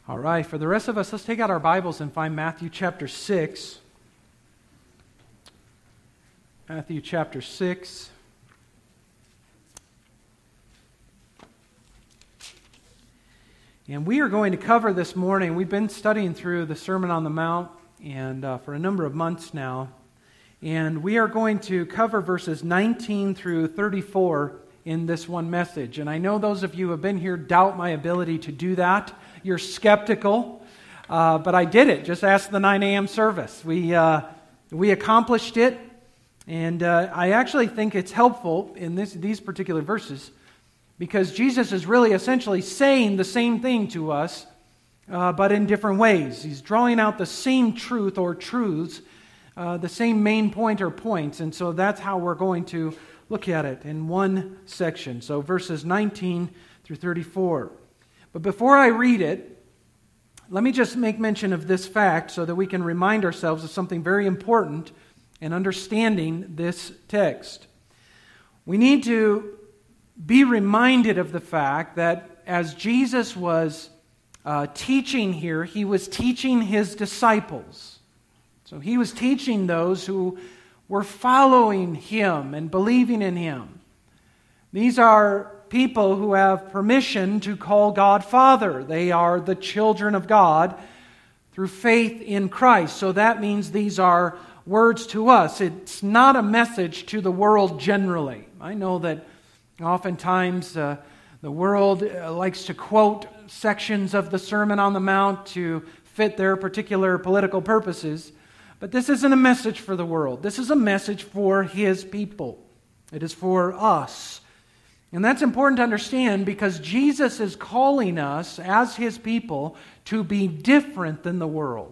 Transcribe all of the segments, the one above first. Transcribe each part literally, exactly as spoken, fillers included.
All right, for the rest of us, let's take out our Bibles and find Matthew chapter six. Matthew chapter six. And we are going to cover this morning, we've been studying through the Sermon on the Mount and uh, for a number of months now. And we are going to cover verses nineteen through thirty-four in this one message. And I know those of you who have been here doubt my ability to do that. You're skeptical, uh, but I did it. Just ask the nine a.m. service. We uh, we accomplished it, and uh, I actually think it's helpful in this these particular verses because Jesus is really essentially saying the same thing to us, uh, but in different ways. He's drawing out the same truth or truths, uh, the same main point or points, and so that's how we're going to look at it in one section. So verses nineteen through thirty-four. But before I read it, let me just make mention of this fact so that we can remind ourselves of something very important in understanding this text. We need to be reminded of the fact that as Jesus was uh, teaching here, he was teaching his disciples. So he was teaching those who were following him and believing in him. These are people who have permission to call God Father. They are the children of God through faith in Christ. So that means these are words to us. It's not a message to the world generally. I know that oftentimes uh, the world uh, likes to quote sections of the Sermon on the Mount to fit their particular political purposes. But this isn't a message for the world. This is a message for His people. It is for us. And that's important to understand because Jesus is calling us as His people to be different than the world.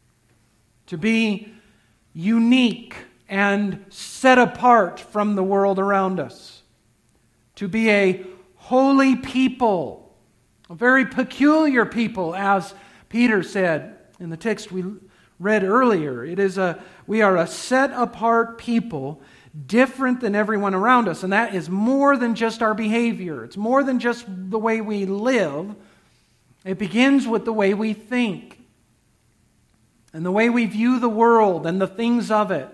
To be unique and set apart from the world around us. To be a holy people. A very peculiar people, as Peter said in the text we read earlier. It is a we are a set apart people, different than everyone around us. And that is more than just our behavior. It's more than just the way we live. It begins with the way we think. And the way we view the world and the things of it.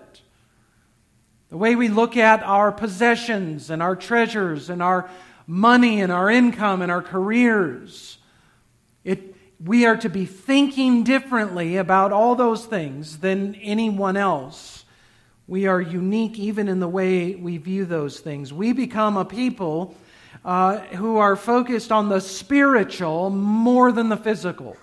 The way we look at our possessions and our treasures and our money and our income and our careers. It, we are to be thinking differently about all those things than anyone else. We are unique even in the way we view those things. We become a people uh, who are focused on the spiritual more than the physical.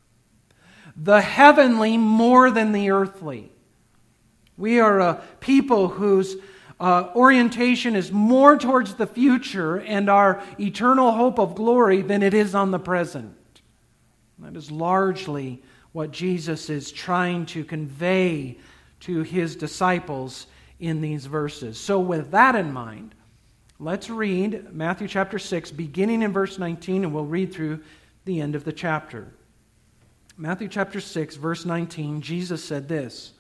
The heavenly more than the earthly. We are a people whose uh, orientation is more towards the future and our eternal hope of glory than it is on the present. That is largely what Jesus is trying to convey to His disciples in these verses. So with that in mind, let's read Matthew chapter six, beginning in verse nineteen, and we'll read through the end of the chapter. Matthew chapter six, verse nineteen, Jesus said this,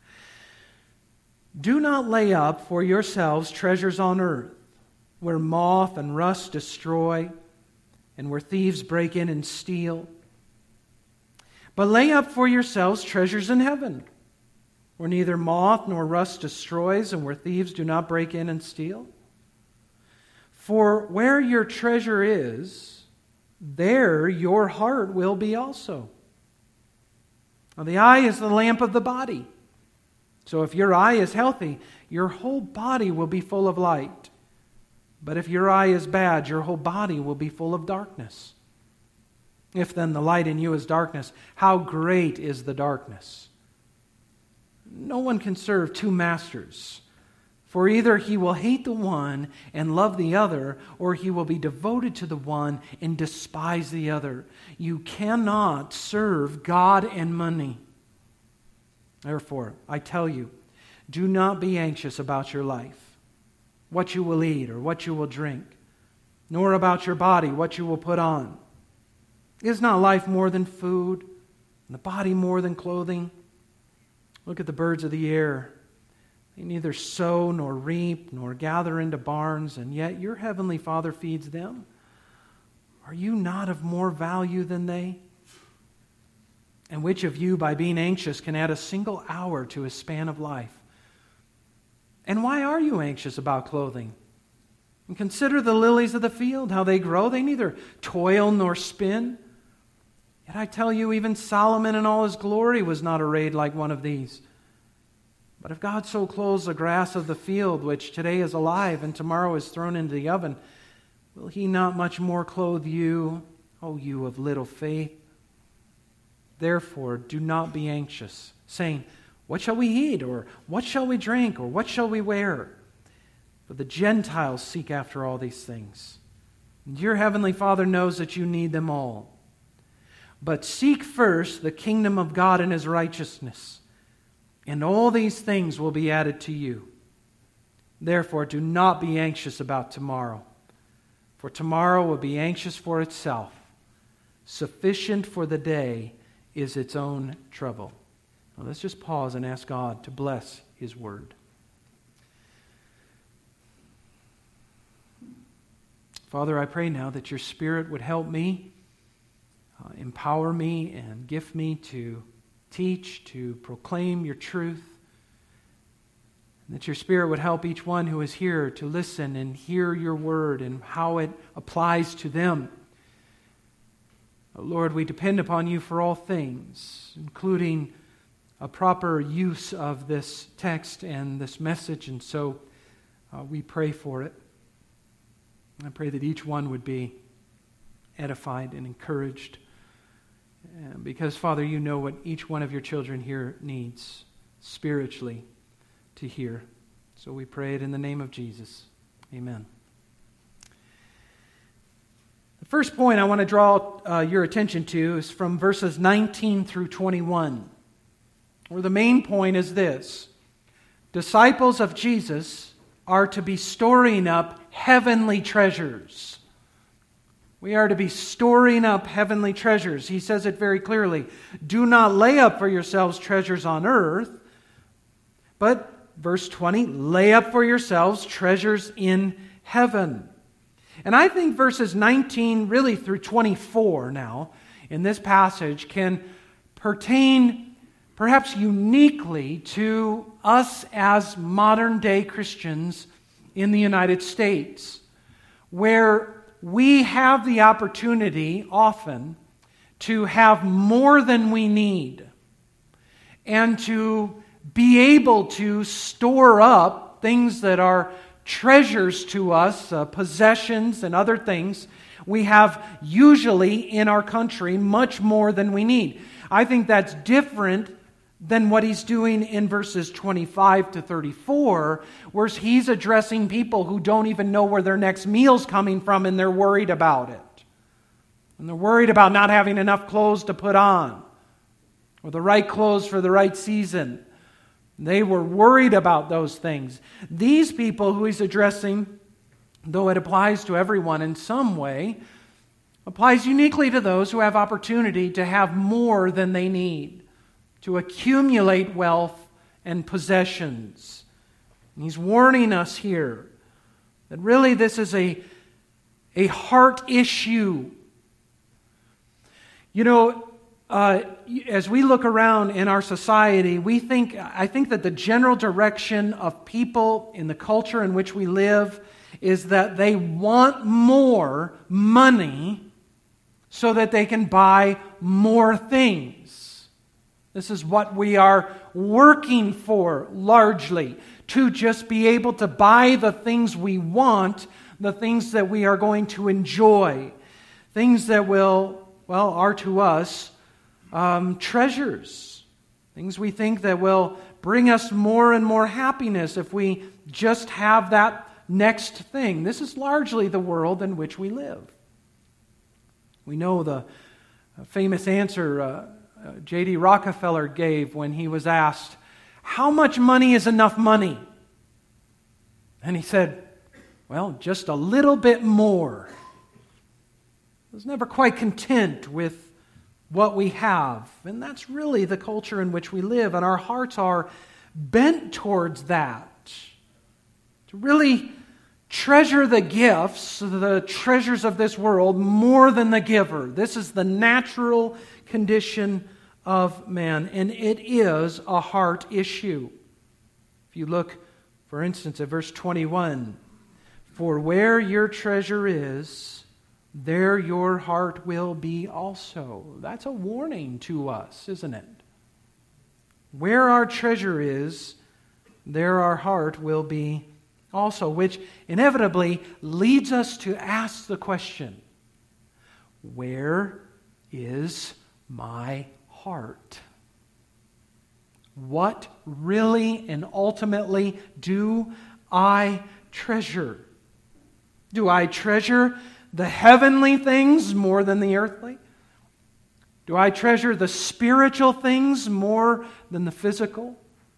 "Do not lay up for yourselves treasures on earth, where moth and rust destroy, and where thieves break in and steal. But lay up for yourselves treasures in heaven, where neither moth nor rust destroys, and where thieves do not break in and steal. For where your treasure is, there your heart will be also. Now, the eye is the lamp of the body. So if your eye is healthy, your whole body will be full of light. But if your eye is bad, your whole body will be full of darkness. If then the light in you is darkness, how great is the darkness? No one can serve two masters, for either he will hate the one and love the other, or he will be devoted to the one and despise the other. You cannot serve God and money. Therefore, I tell you, do not be anxious about your life, what you will eat or what you will drink, nor about your body, what you will put on. Is not life more than food, and the body more than clothing? Look at the birds of the air. They neither sow nor reap nor gather into barns, and yet your heavenly Father feeds them. Are you not of more value than they? And which of you, by being anxious, can add a single hour to his span of life? And why are you anxious about clothing? And consider the lilies of the field, how they grow. They neither toil nor spin. Yet I tell you, even Solomon in all his glory was not arrayed like one of these. But if God so clothes the grass of the field, which today is alive and tomorrow is thrown into the oven, will he not much more clothe you, O you of little faith? Therefore, do not be anxious, saying, what shall we eat? Or what shall we drink? Or what shall we wear? For the Gentiles seek after all these things. And your heavenly Father knows that you need them all. But seek first the kingdom of God and his righteousness, and all these things will be added to you. Therefore, do not be anxious about tomorrow, for tomorrow will be anxious for itself. Sufficient for the day is its own trouble. Now, let's just pause and ask God to bless his word. Father, I pray now that your Spirit would help me, uh, empower me, and gift me to teach, to proclaim your truth. And that your Spirit would help each one who is here to listen and hear your word and how it applies to them. Oh, Lord, we depend upon you for all things, including a proper use of this text and this message, and so uh, we pray for it. I pray that each one would be edified and encouraged, and because, Father, you know what each one of your children here needs spiritually to hear. So we pray it in the name of Jesus. Amen. The first point I want to draw uh, your attention to is from verses nineteen through twenty-one, where the main point is this: disciples of Jesus are to be storing up heavenly treasures. We are to be storing up heavenly treasures. He says it very clearly. Do not lay up for yourselves treasures on earth, but, verse twenty, lay up for yourselves treasures in heaven. And I think verses nineteen really through twenty-four now in this passage can pertain perhaps uniquely to us as modern day Christians in the United States, where we have the opportunity often to have more than we need and to be able to store up things that are treasures to us, uh, possessions and other things. We have usually in our country much more than we need. I think that's different than what he's doing in verses twenty-five to thirty-four, where he's addressing people who don't even know where their next meal's coming from, and they're worried about it. And they're worried about not having enough clothes to put on, or the right clothes for the right season. They were worried about those things. These people who he's addressing, though it applies to everyone in some way, applies uniquely to those who have opportunity to have more than they need, to accumulate wealth and possessions. And he's warning us here that really this is a, a heart issue. You know, uh, as we look around in our society, we think, I think that the general direction of people in the culture in which we live is that they want more money so that they can buy more things. This is what we are working for largely, to just be able to buy the things we want, the things that we are going to enjoy, things that will, well, are to us um, treasures, things we think that will bring us more and more happiness if we just have that next thing. This is largely the world in which we live. We know the famous answer uh, uh, J D Rockefeller gave when he was asked, "How much money is enough money?" And he said, "Well, just a little bit more." He was never quite content with what we have. And that's really the culture in which we live. And our hearts are bent towards that. To really treasure the gifts, the treasures of this world, more than the giver. This is the natural condition of man, and it is a heart issue. If you look, for instance, at verse twenty-one, "For where your treasure is, there your heart will be also." That's a warning to us, isn't it? Where our treasure is, there our heart will be also, which inevitably leads us to ask the question, where is my heart? What really and ultimately do I treasure? Do I treasure the heavenly things more than the earthly? Do I treasure the spiritual things more than the physical?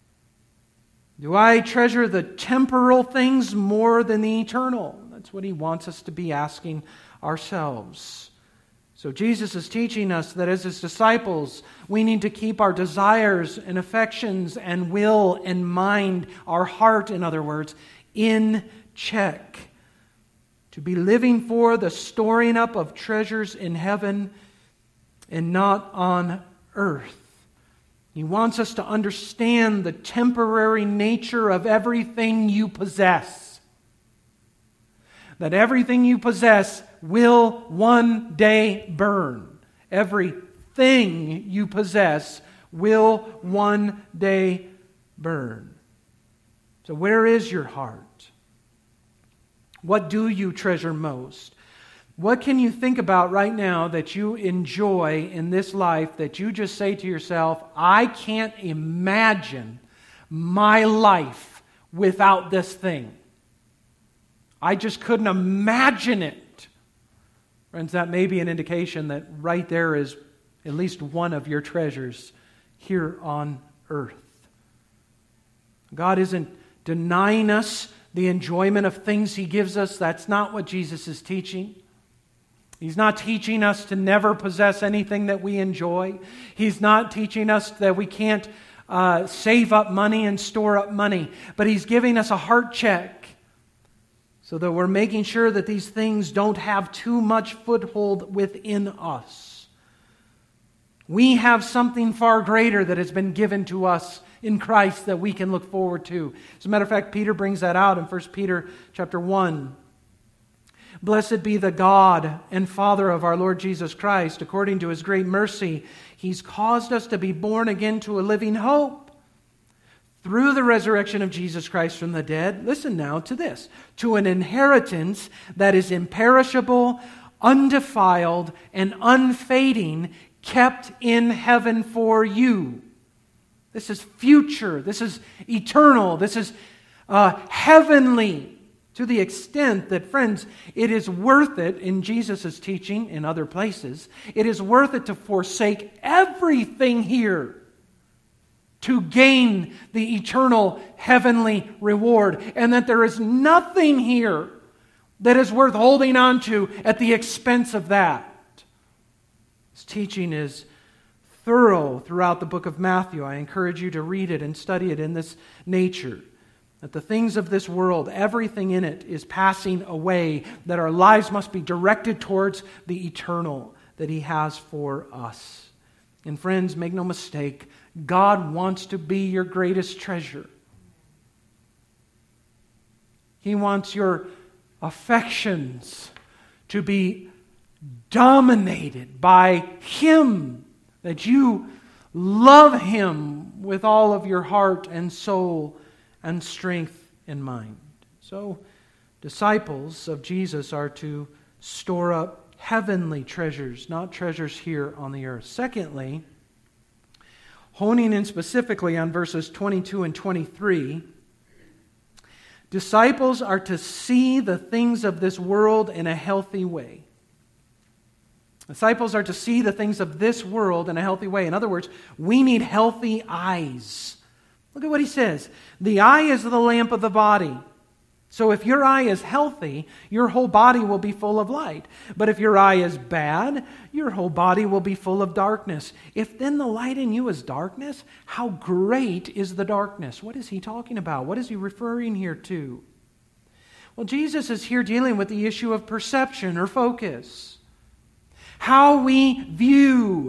Do I treasure the temporal things more than the eternal? That's what he wants us to be asking ourselves. So Jesus is teaching us that as his disciples, we need to keep our desires and affections and will and mind, our heart, in other words, in check. To be living for the storing up of treasures in heaven and not on earth. He wants us to understand the temporary nature of everything you possess. That everything you possess will one day burn. Everything you possess will one day burn. So where is your heart? What do you treasure most? What can you think about right now that you enjoy in this life that you just say to yourself, I can't imagine my life without this thing. I just couldn't imagine it. Friends, that may be an indication that right there is at least one of your treasures here on earth. God isn't denying us the enjoyment of things He gives us. That's not what Jesus is teaching. He's not teaching us to never possess anything that we enjoy. He's not teaching us that we can't uh, save up money and store up money. But He's giving us a heart check so that we're making sure that these things don't have too much foothold within us. We have something far greater that has been given to us in Christ that we can look forward to. As a matter of fact, Peter brings that out in First Peter chapter one. Blessed be the God and Father of our Lord Jesus Christ. According to His great mercy, He's caused us to be born again to a living hope through the resurrection of Jesus Christ from the dead. Listen now to this. To an inheritance that is imperishable, undefiled, and unfading, kept in heaven for you. This is future. This is eternal. This is uh, heavenly. To the extent that, friends, it is worth it, in Jesus' teaching in other places, it is worth it to forsake everything here to gain the eternal heavenly reward. And that there is nothing here that is worth holding on to at the expense of that. This teaching is thorough throughout the book of Matthew. I encourage you to read it and study it in this nature. That the things of this world, everything in it is passing away, that our lives must be directed towards the eternal that He has for us. And friends, make no mistake, God wants to be your greatest treasure. He wants your affections to be dominated by Him, that you love Him with all of your heart and soul and strength in mind. So, disciples of Jesus are to store up heavenly treasures, not treasures here on the earth. Secondly, honing in specifically on verses twenty-two and twenty-three, disciples are to see the things of this world in a healthy way. Disciples are to see the things of this world in a healthy way. In other words, we need healthy eyes. Look at what he says. The eye is the lamp of the body. So if your eye is healthy, your whole body will be full of light. But if your eye is bad, your whole body will be full of darkness. If then the light in you is darkness, how great is the darkness? What is he talking about? What is he referring here to? Well, Jesus is here dealing with the issue of perception or focus. How we view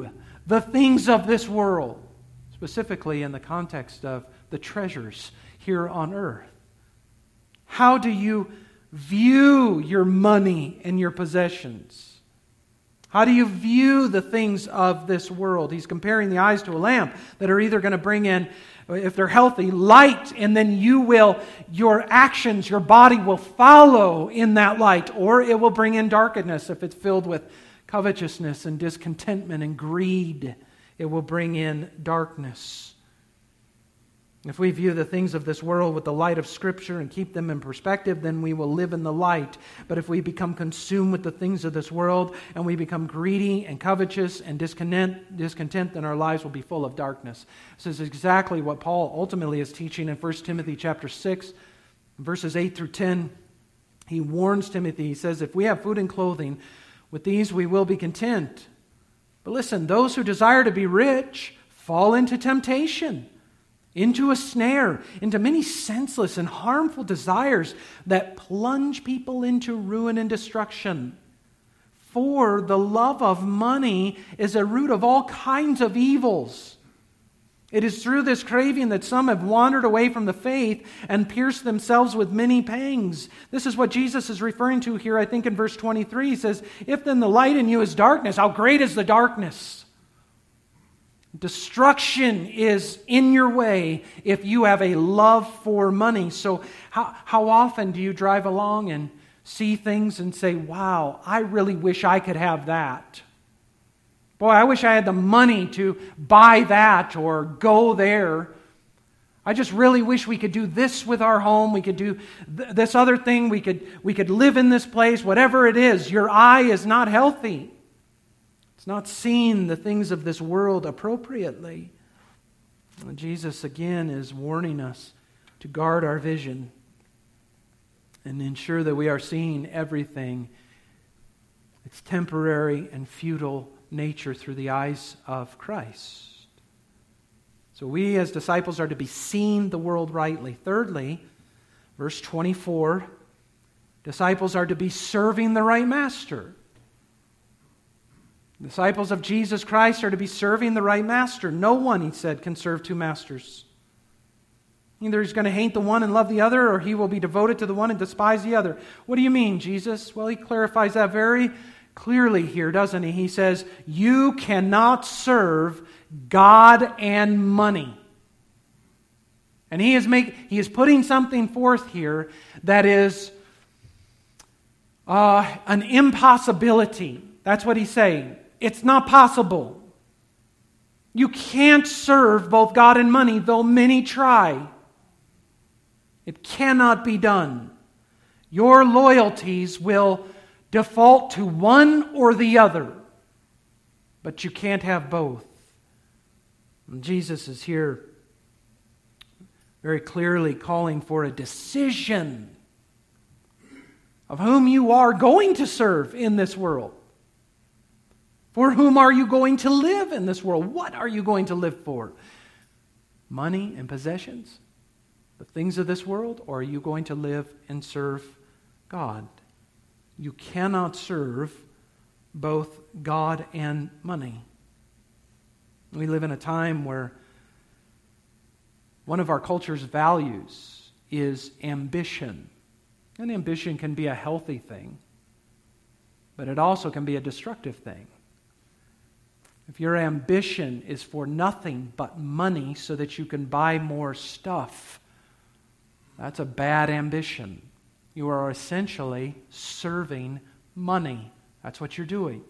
the things of this world, specifically in the context of the treasures here on earth? How do you view your money and your possessions? How do you view the things of this world? He's comparing the eyes to a lamp that are either going to bring in, if they're healthy, light, and then you will, your actions, your body will follow in that light, or it will bring in darkness if it's filled with covetousness and discontentment and greed. It will bring in darkness. If we view the things of this world with the light of Scripture and keep them in perspective, then we will live in the light. But if we become consumed with the things of this world and we become greedy and covetous and discontent, discontent, then our lives will be full of darkness. This is exactly what Paul ultimately is teaching in First Timothy chapter six, verses eight through ten. He warns Timothy, he says, if we have food and clothing, with these we will be content. But listen, those who desire to be rich fall into temptation, into a snare, into many senseless and harmful desires that plunge people into ruin and destruction. For the love of money is a root of all kinds of evils. It is through this craving that some have wandered away from the faith and pierced themselves with many pangs. This is what Jesus is referring to here, I think in verse twenty-three. He says, if then the light in you is darkness, how great is the darkness? Destruction is in your way if you have a love for money. So how, how often do you drive along and see things and say, wow, I really wish I could have that. Boy, I wish I had the money to buy that or go there. I just really wish we could do this with our home. We could do th- this other thing. We could, we could live in this place, whatever it is. Your eye is not healthy. It's not seeing the things of this world appropriately. And Jesus again is warning us to guard our vision and ensure that we are seeing everything, its temporary and futile nature, through the eyes of Christ. So we as disciples are to be seeing the world rightly. Thirdly, verse twenty-four, disciples are to be serving the right master. Disciples of Jesus Christ are to be serving the right master. No one, he said, can serve two masters. Either he's going to hate the one and love the other, or he will be devoted to the one and despise the other. What do you mean, Jesus? Well, he clarifies that very clearly here, doesn't he? He says, you cannot serve God and money. And he is make, he is putting something forth here that is uh, an impossibility. That's what he's saying. It's not possible. You can't serve both God and money, though many try. It cannot be done. Your loyalties will default to one or the other, but you can't have both. And Jesus is here very clearly calling for a decision of whom you are going to serve in this world. For whom are you going to live in this world? What are you going to live for? Money and possessions? The things of this world? Or are you going to live and serve God? You cannot serve both God and money. We live in a time where one of our culture's values is ambition. And ambition can be a healthy thing, but it also can be a destructive thing. If your ambition is for nothing but money so that you can buy more stuff, that's a bad ambition. You are essentially serving money. That's what you're doing.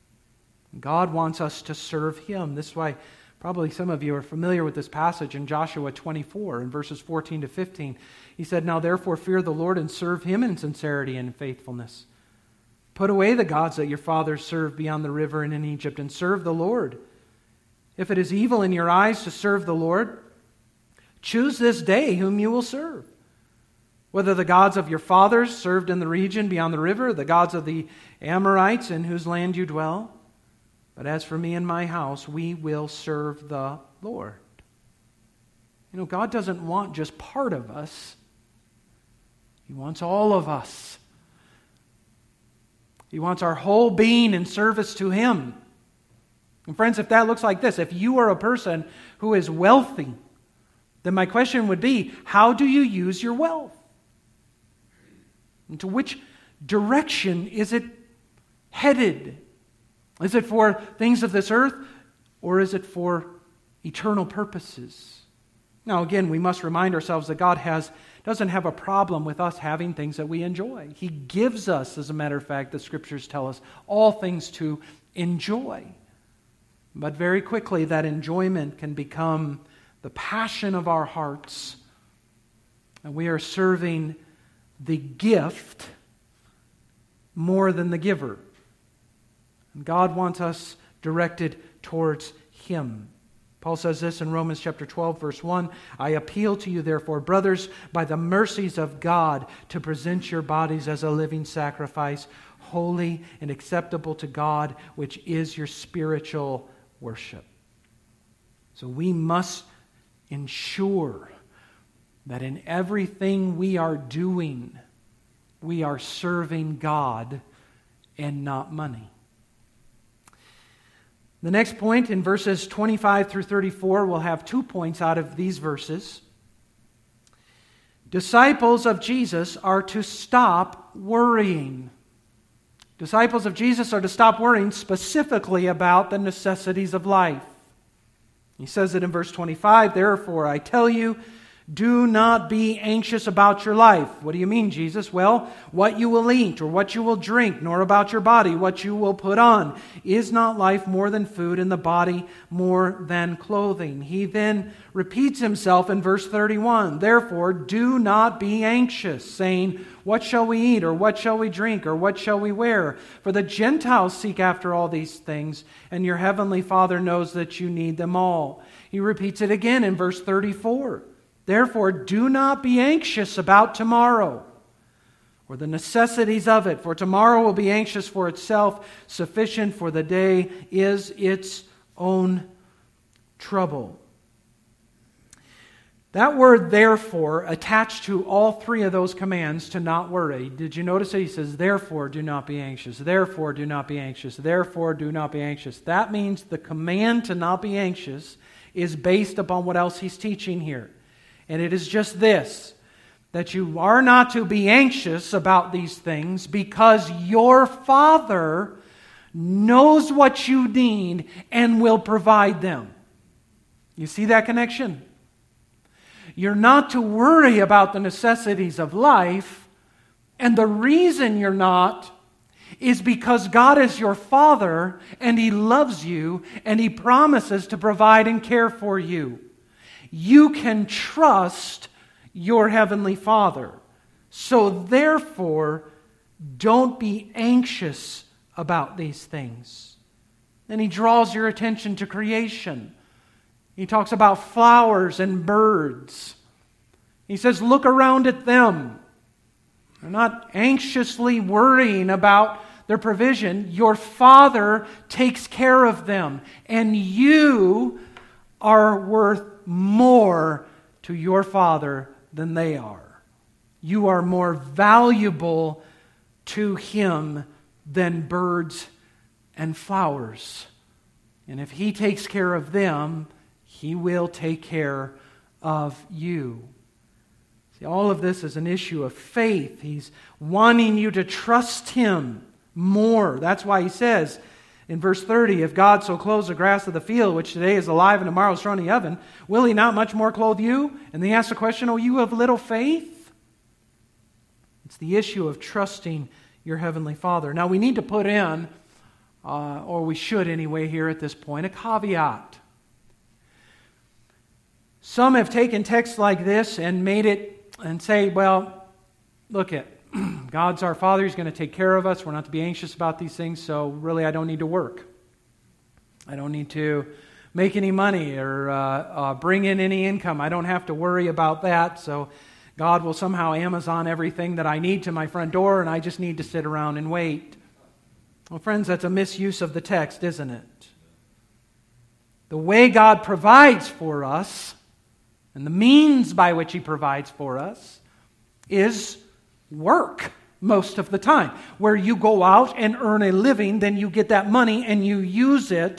God wants us to serve Him. This is why probably some of you are familiar with this passage in Joshua twenty-four, in verses fourteen to fifteen. He said, now therefore fear the Lord and serve Him in sincerity and faithfulness. Put away the gods that your fathers served beyond the river and in Egypt, and serve the Lord. If it is evil in your eyes to serve the Lord, choose this day whom you will serve. Whether the gods of your fathers served in the region beyond the river, or the gods of the Amorites in whose land you dwell. But as for me and my house, we will serve the Lord. You know, God doesn't want just part of us. He wants all of us. He wants our whole being in service to Him. And friends, if that looks like this, if you are a person who is wealthy, then my question would be, how do you use your wealth? And to which direction is it headed? Is it for things of this earth, or is it for eternal purposes? Now, again, we must remind ourselves that God has doesn't have a problem with us having things that we enjoy. He gives us, as a matter of fact, the Scriptures tell us, all things to enjoy. But very quickly, that enjoyment can become the passion of our hearts, and we are serving the gift more than the giver. And God wants us directed towards Him. Paul says this in Romans chapter twelve, verse one, I appeal to you, therefore, brothers, by the mercies of God, to present your bodies as a living sacrifice, holy and acceptable to God, which is your spiritual worship. So we must ensure that in everything we are doing, we are serving God and not money. The next point in verses twenty-five through thirty-four, we'll have two points out of these verses. Disciples of Jesus are to stop worrying. Disciples of Jesus are to stop worrying specifically about the necessities of life. He says it in verse twenty-five, therefore I tell you, do not be anxious about your life. What do you mean, Jesus? Well, what you will eat or what you will drink, nor about your body, what you will put on. Is not life more than food, and the body more than clothing? He then repeats himself in verse thirty-one. Therefore, do not be anxious, saying, what shall we eat, or what shall we drink, or what shall we wear? For the Gentiles seek after all these things, and your heavenly Father knows that you need them all. He repeats it again in verse thirty-four. Therefore, do not be anxious about tomorrow, or the necessities of it, for tomorrow will be anxious for itself. Sufficient for the day is its own trouble. That word, therefore, attached to all three of those commands to not worry. Did you notice that he says, therefore, do not be anxious. Therefore, do not be anxious. Therefore, do not be anxious. That means the command to not be anxious is based upon what else he's teaching here. And it is just this, that you are not to be anxious about these things because your Father knows what you need and will provide them. You see that connection? You're not to worry about the necessities of life, and the reason you're not is because God is your Father and He loves you and He promises to provide and care for you. You can trust your Heavenly Father. So therefore, don't be anxious about these things. Then he draws your attention to creation. He talks about flowers and birds. He says, look around at them. They're not anxiously worrying about their provision. Your Father takes care of them. And you are worth more to your Father than they are. You are more valuable to Him than birds and flowers. And if He takes care of them, He will take care of you. See, all of this is an issue of faith. He's wanting you to trust Him more. That's why He says in verse thirty, if God so clothes the grass of the field, which today is alive and tomorrow is thrown in the oven, will He not much more clothe you? And then He asks the question, oh, you have little faith? It's the issue of trusting your Heavenly Father. Now, we need to put in, uh, or we should anyway here at this point, a caveat. Some have taken texts like this and made it and say, well, look at God's our Father. He's going to take care of us. We're not to be anxious about these things, so really I don't need to work. I don't need to make any money or uh, uh, bring in any income. I don't have to worry about that, so God will somehow Amazon everything that I need to my front door, and I just need to sit around and wait. Well, friends, that's a misuse of the text, isn't it? The way God provides for us, and the means by which He provides for us, is work most of the time. Where you go out and earn a living, then you get that money and you use it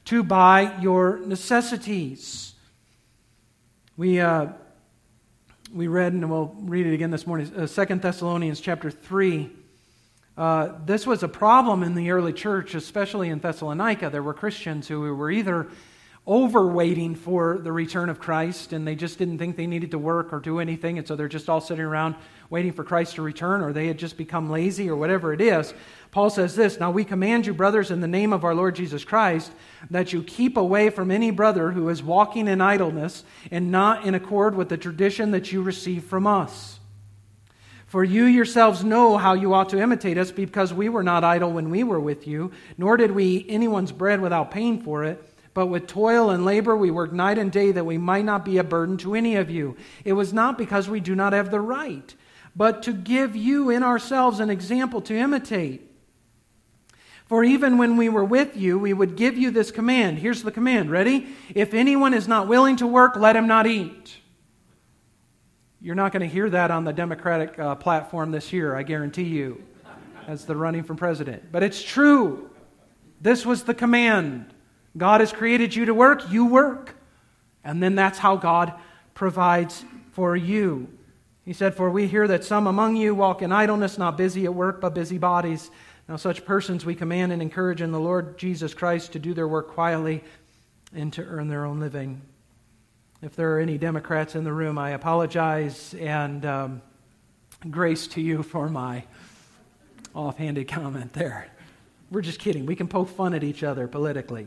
to buy your necessities. We uh, we read, and we'll read it again this morning, uh, Second Thessalonians chapter three. Uh, this was a problem in the early church, especially in Thessalonica. There were Christians who were either over-waiting for the return of Christ, and they just didn't think they needed to work or do anything, and so they're just all sitting around waiting for Christ to return, or they had just become lazy, or whatever it is. Paul says this, "Now we command you, brothers, in the name of our Lord Jesus Christ, that you keep away from any brother who is walking in idleness and not in accord with the tradition that you received from us. For you yourselves know how you ought to imitate us, because we were not idle when we were with you, nor did we eat anyone's bread without paying for it. But with toil and labor we worked night and day that we might not be a burden to any of you. It was not because we do not have the right, but to give you in ourselves an example to imitate. For even when we were with you, we would give you this command." Here's the command. Ready? "If anyone is not willing to work, let him not eat." You're not going to hear that on the Democratic uh, platform this year, I guarantee you, as the running for president. But it's true. This was the command. God has created you to work, you work. And then that's how God provides for you. He said, "For we hear that some among you walk in idleness, not busy at work, but busy bodies. Now such persons we command and encourage in the Lord Jesus Christ to do their work quietly and to earn their own living." If there are any Democrats in the room, I apologize, and um, grace to you for my offhanded comment there. We're just kidding. We can poke fun at each other politically.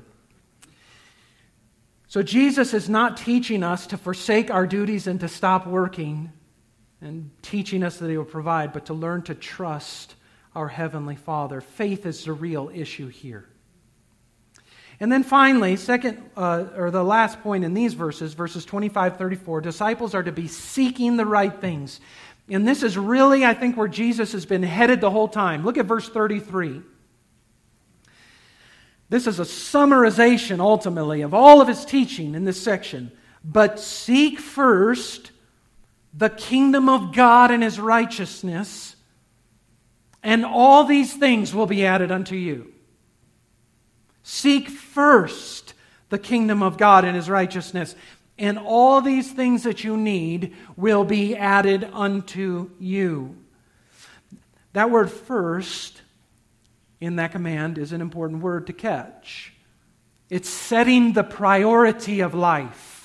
So Jesus is not teaching us to forsake our duties and to stop working and teaching us that He will provide, but to learn to trust our Heavenly Father. Faith is the real issue here. And then finally, second, uh, or the last point in these verses, verses twenty-five, thirty-four, disciples are to be seeking the right things. And this is really, I think, where Jesus has been headed the whole time. Look at verse thirty-three. This is a summarization, ultimately, of all of His teaching in this section. "But seek first the kingdom of God and His righteousness, and all these things will be added unto you." Seek first the kingdom of God and His righteousness, and all these things that you need will be added unto you. That word "first" in that command is an important word to catch. It's setting the priority of life.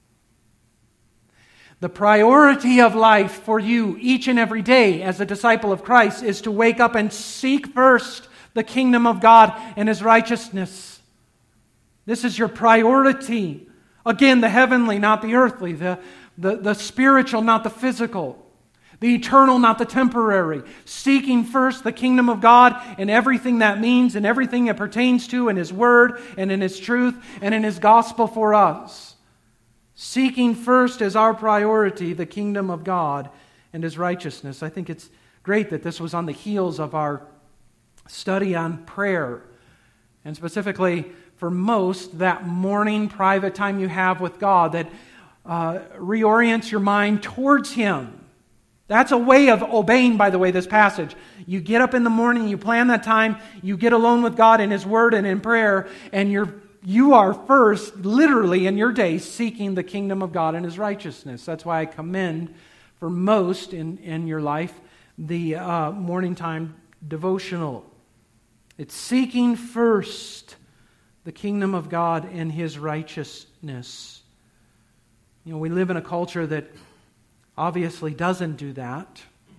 The priority of life for you each and every day as a disciple of Christ is to wake up and seek first the kingdom of God and His righteousness. This is your priority. Again, the heavenly, not the earthly. The, the, the spiritual, not the physical. The eternal, not the temporary. Seeking first the kingdom of God and everything that means and everything it pertains to in His Word and in His truth and in His gospel for us. Seeking first as our priority the kingdom of God and His righteousness. I think it's great that this was on the heels of our study on prayer, and specifically for most, that morning private time you have with God that uh, reorients your mind towards Him. That's a way of obeying, by the way, this passage. You get up in the morning, you plan that time, you get alone with God in His Word and in prayer, and you're you are first, literally in your day, seeking the kingdom of God and His righteousness. That's why I commend for most in, in your life the uh, morning time devotional. It's seeking first the kingdom of God and His righteousness. You know, we live in a culture that obviously doesn't do that.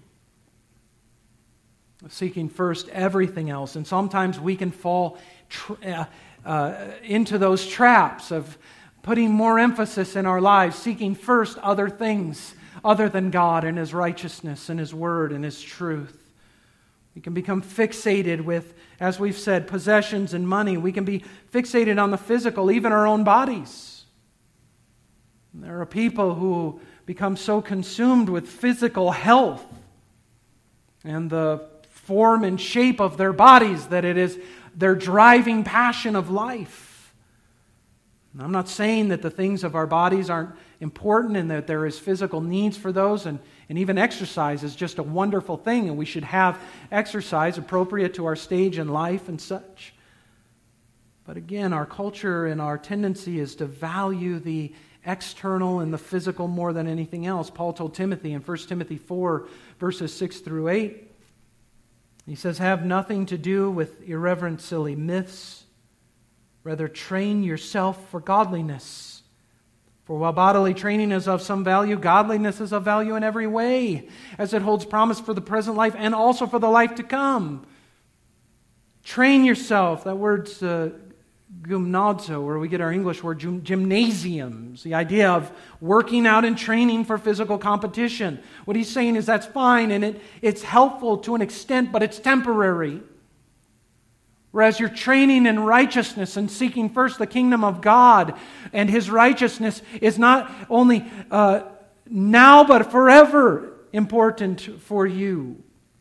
Seeking first everything else. And sometimes we can fall tra- uh, uh, into those traps of putting more emphasis in our lives, seeking first other things other than God and His righteousness and His Word and His truth. We can become fixated with, as we've said, possessions and money. We can be fixated on the physical, even our own bodies. There are people who become so consumed with physical health and the form and shape of their bodies that it is their driving passion of life. And I'm not saying that the things of our bodies aren't important and that there is physical needs for those, and, and even exercise is just a wonderful thing, and we should have exercise appropriate to our stage in life and such. But again, our culture and our tendency is to value the external and the physical more than anything else. Paul told Timothy in First Timothy four, verses six through eight, he says, "Have nothing to do with irreverent, silly myths. Rather, train yourself for godliness. For while bodily training is of some value, godliness is of value in every way, as it holds promise for the present life and also for the life to come." Train yourself. That word's uh, gymnazo, where we get our English word gym- gymnasiums. The idea of working out and training for physical competition. What he's saying is that's fine, and it, it's helpful to an extent, but it's temporary. Whereas you're training in righteousness and seeking first the kingdom of God, and His righteousness is not only uh, now but forever important for you.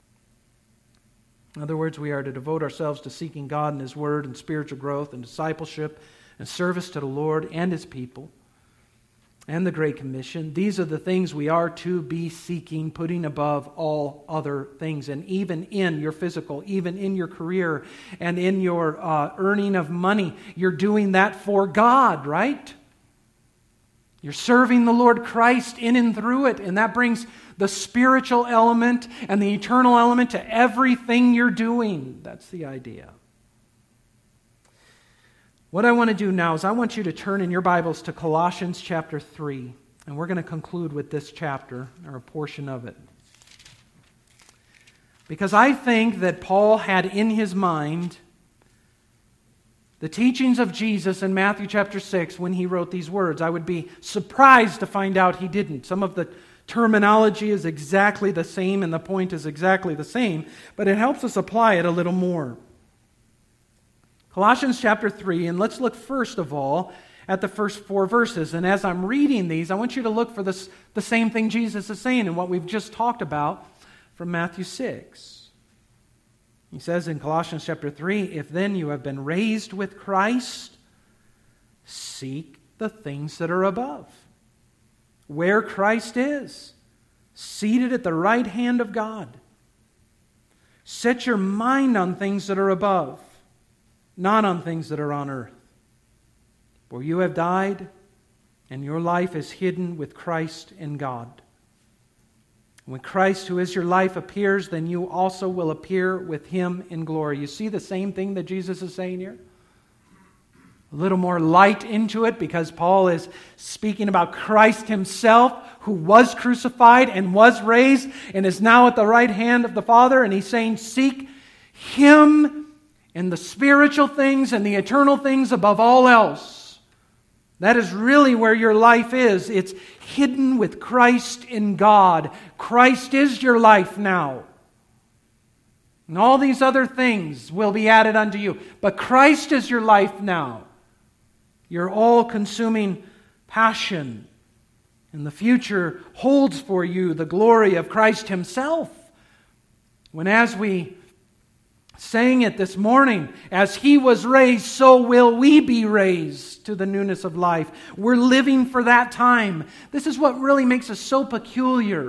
In other words, we are to devote ourselves to seeking God and His Word and spiritual growth and discipleship and service to the Lord and His people and the Great Commission. These are the things we are to be seeking, putting above all other things. And even in your physical, even in your career, and in your uh, earning of money, you're doing that for God, right? You're serving the Lord Christ in and through it, and that brings the spiritual element and the eternal element to everything you're doing. That's the idea. What I want to do now is I want you to turn in your Bibles to Colossians chapter three, and we're going to conclude with this chapter, or a portion of it. Because I think that Paul had in his mind the teachings of Jesus in Matthew chapter six when he wrote these words. I would be surprised to find out he didn't. Some of the terminology is exactly the same and the point is exactly the same, but it helps us apply it a little more. Colossians chapter three, and let's look first of all at the first four verses. And as I'm reading these, I want you to look for this, the same thing Jesus is saying in what we've just talked about from Matthew six. He says in Colossians chapter three, "If then you have been raised with Christ, seek the things that are above, where Christ is, seated at the right hand of God. Set your mind on things that are above, not on things that are on earth. For you have died, and your life is hidden with Christ in God. When Christ, who is your life, appears, then you also will appear with Him in glory." You see the same thing that Jesus is saying here? A little more light into it, because Paul is speaking about Christ Himself, who was crucified and was raised and is now at the right hand of the Father. And he's saying, seek Him and the spiritual things and the eternal things above all else. That is really where your life is. It's hidden with Christ in God. Christ is your life now. And all these other things will be added unto you. But Christ is your life now. Your all-consuming passion. And the future holds for you the glory of Christ Himself. When as we sang it this morning, as He was raised, so will we be raised to the newness of life. We're living for that time. This is what really makes us so peculiar,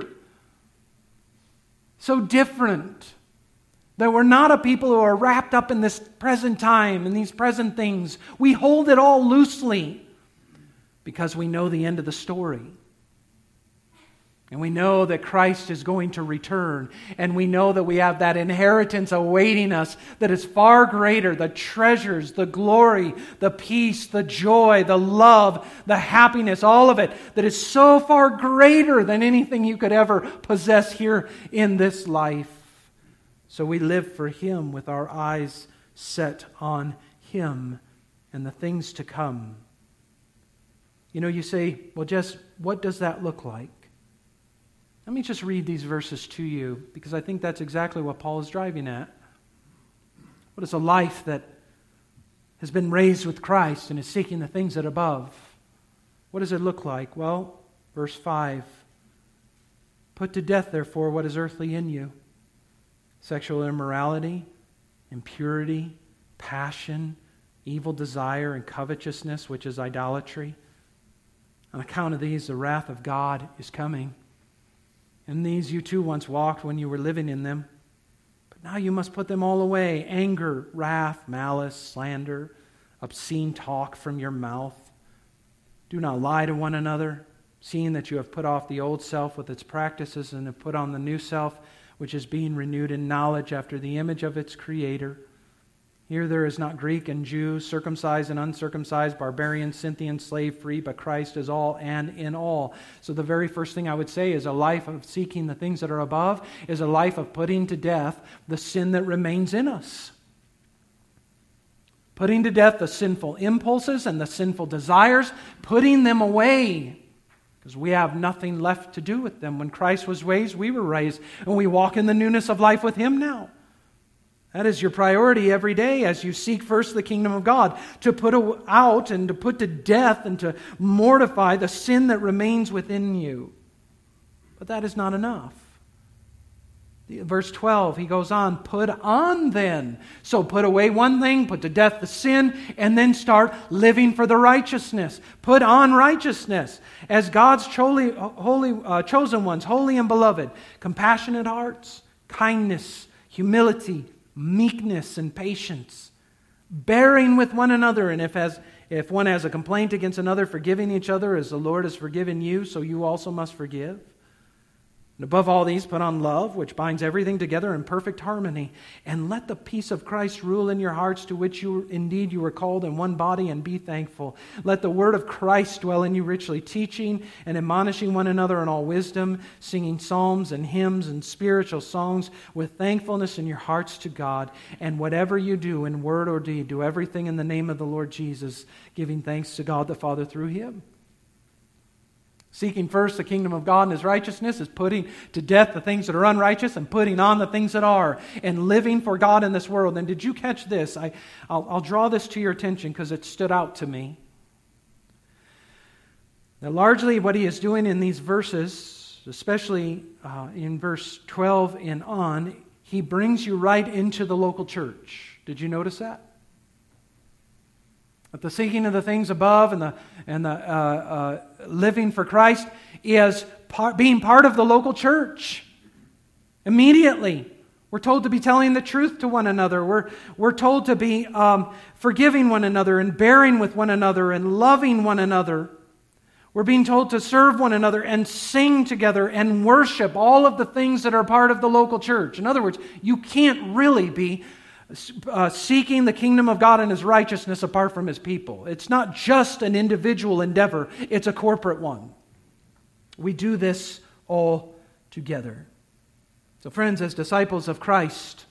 so different, that we're not a people who are wrapped up in this present time and these present things. We hold it all loosely because we know the end of the story. And we know that Christ is going to return. And we know that we have that inheritance awaiting us that is far greater. The treasures, the glory, the peace, the joy, the love, the happiness, all of it that is so far greater than anything you could ever possess here in this life. So we live for Him with our eyes set on Him and the things to come. You know, you say, well, Jess, what does that look like? Let me just read these verses to you, because I think that's exactly what Paul is driving at. What is a life that has been raised with Christ and is seeking the things that are above? What does it look like? Well, verse five. "Put to death, therefore, what is earthly in you: sexual immorality, impurity, passion, evil desire, and covetousness, which is idolatry. On account of these, the wrath of God is coming. And these you too once walked when you were living in them. But now you must put them all away: anger, wrath, malice, slander, obscene talk from your mouth. Do not lie to one another, seeing that you have put off the old self with its practices and have put on the new self, which is being renewed in knowledge after the image of its Creator. Here there is not Greek and Jew, circumcised and uncircumcised, barbarian, Scythian, slave free, but Christ is all and in all. So the very first thing I would say is a life of seeking the things that are above is a life of putting to death the sin that remains in us. Putting to death the sinful impulses and the sinful desires, putting them away, because we have nothing left to do with them. When Christ was raised, we were raised, and we walk in the newness of life with Him now. That is your priority every day as you seek first the kingdom of God, to put out and to put to death and to mortify the sin that remains within you. But that is not enough. Verse twelve, he goes on, put on then. So put away one thing, put to death the sin, and then start living for the righteousness. Put on righteousness as God's holy, holy, uh, chosen ones, holy and beloved, compassionate hearts, kindness, humility, meekness, and patience, bearing with one another, and if as if one has a complaint against another, forgiving each other as the Lord has forgiven you, so you also must forgive. And above all these, put on love, which binds everything together in perfect harmony. And let the peace of Christ rule in your hearts, to which you indeed you were called in one body, and be thankful. Let the word of Christ dwell in you richly, teaching and admonishing one another in all wisdom, singing psalms and hymns and spiritual songs with thankfulness in your hearts to God. And whatever you do in word or deed, do everything in the name of the Lord Jesus, giving thanks to God the Father through Him. Seeking first the kingdom of God and His righteousness is putting to death the things that are unrighteous and putting on the things that are, and living for God in this world. And did you catch this? I, I'll, I'll draw this to your attention because it stood out to me. Now, largely what he is doing in these verses, especially uh, in verse twelve and on, he brings you right into the local church. Did you notice that? That the seeking of the things above and the and the uh, uh, living for Christ is part, being part of the local church. Immediately, we're told to be telling the truth to one another. We're we're told to be um, forgiving one another and bearing with one another and loving one another. We're being told to serve one another and sing together and worship, all of the things that are part of the local church. In other words, you can't really be Uh, seeking the kingdom of God and His righteousness apart from His people. It's not just an individual endeavor, it's a corporate one. We do this all together. So friends, as disciples of Christ,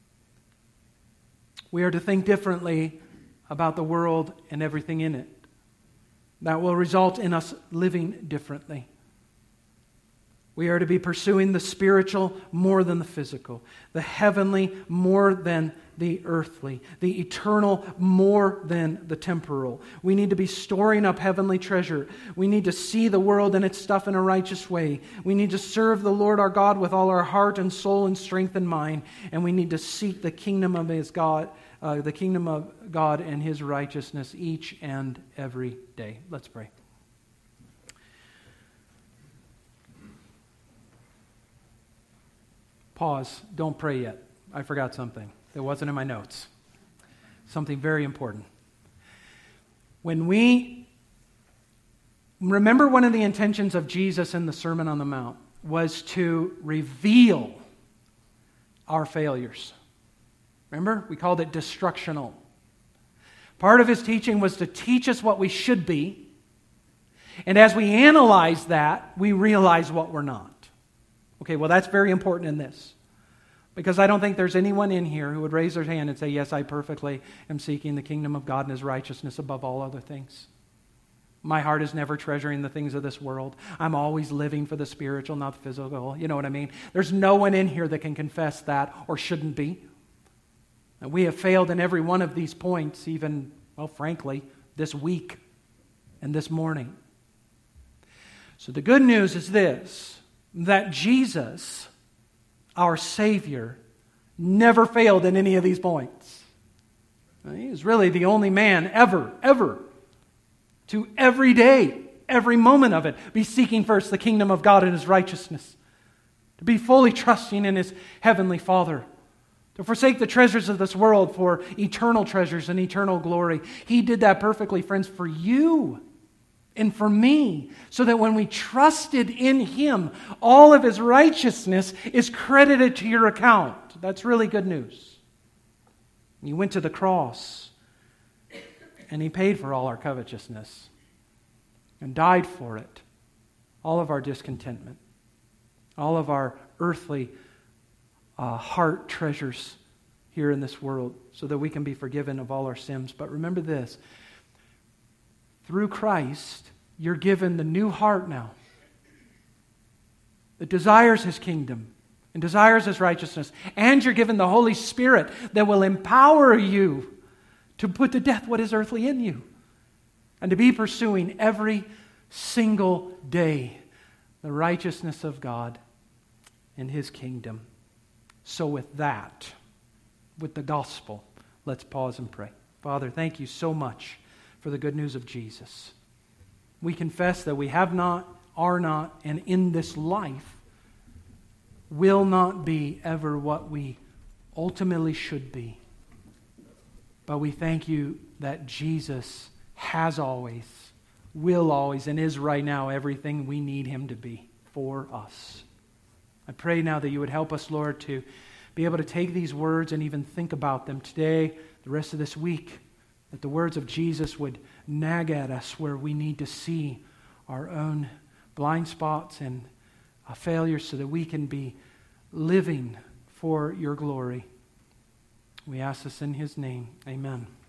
we are to think differently about the world and everything in it. That will result in us living differently. We are to be pursuing the spiritual more than the physical, the heavenly more than the earthly, the eternal more than the temporal. We need to be storing up heavenly treasure. We need to see the world and its stuff in a righteous way. We need to serve the Lord our God with all our heart and soul and strength and mind. And we need to seek the kingdom of His God, uh, the kingdom of God and His righteousness each and every day. Let's pray. Pause. Don't pray yet. I forgot something. It wasn't in my notes. Something very important. When we remember, one of the intentions of Jesus in the Sermon on the Mount was to reveal our failures. Remember? We called it destructional. Part of His teaching was to teach us what we should be. And as we analyze that, we realize what we're not. Okay, well, that's very important in this. Because I don't think there's anyone in here who would raise their hand and say, yes, I perfectly am seeking the kingdom of God and His righteousness above all other things. My heart is never treasuring the things of this world. I'm always living for the spiritual, not the physical. You know what I mean? There's no one in here that can confess that, or shouldn't be. And we have failed in every one of these points, even, well, frankly, this week and this morning. So the good news is this, that Jesus, our Savior, never failed in any of these points. He is really the only man ever, ever, to every day, every moment of it, be seeking first the kingdom of God and His righteousness, to be fully trusting in His heavenly Father, to forsake the treasures of this world for eternal treasures and eternal glory. He did that perfectly, friends, for you and for me, so that when we trusted in Him, all of His righteousness is credited to your account. That's really good news. He went to the cross, and He paid for all our covetousness and died for it, all of our discontentment, all of our earthly uh, heart treasures here in this world, so that we can be forgiven of all our sins. But remember this, through Christ, you're given the new heart now that desires His kingdom and desires His righteousness. And you're given the Holy Spirit that will empower you to put to death what is earthly in you and to be pursuing every single day the righteousness of God and His kingdom. So with that, with the gospel, let's pause and pray. Father, thank you so much for the good news of Jesus. We confess that we have not, are not, and in this life will not be ever what we ultimately should be. But we thank you that Jesus has always, will always, and is right now everything we need Him to be for us. I pray now that you would help us, Lord, to be able to take these words and even think about them today, the rest of this week, that the words of Jesus would nag at us where we need to see our own blind spots and uh, failures so that we can be living for your glory. We ask this in His name. Amen.